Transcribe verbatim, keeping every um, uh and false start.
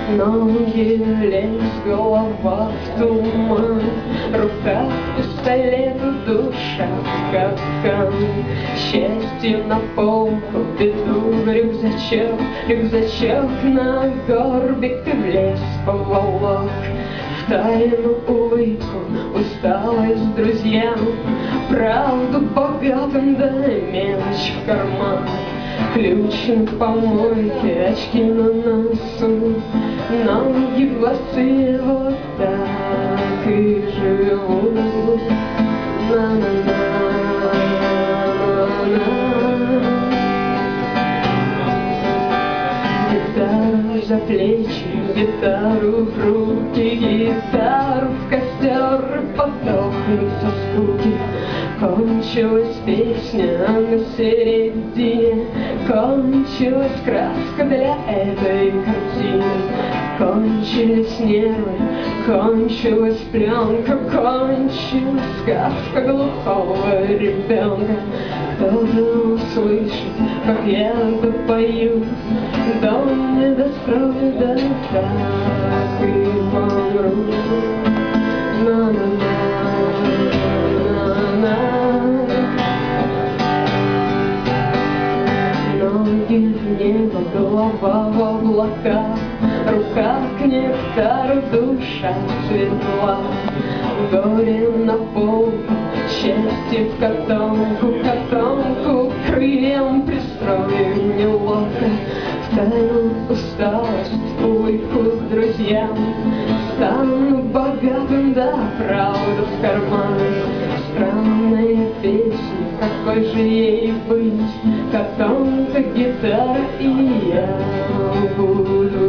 Ноги лезь, голова в туман, рука к пистолету, душа в капкан. Счастье на полку, беду в рюкзачок, рюкзачок на горбик и в лес поволок. В тайну улыбку, усталость друзьям, правду богатым, да мелочь в карман. Ключ на помойке, очки на носу, ноги босые, вот так и живут. На-на-на, гитару за плечи, гитару в руки, гитару в костер, подохнуть со скуки. Кончилась песня на середине, кончилась краска для этой картины. Кончились нервы, кончилась пленка, кончилась сказка глухого ребенка. Кто-то услышит, как я допою, дом не дострою, да так и помру. На-на-на. Ноги в небо, голова в облака, рука к нектару, душа светла. Горе на полку, счастье в котомку, котомку крыльям пристроим неловко. В тайну усталость, улыбку к друзьям, стану богатым, да правду в кармане. Странная песня, какой же ей быть, котомка, гитара, и я буду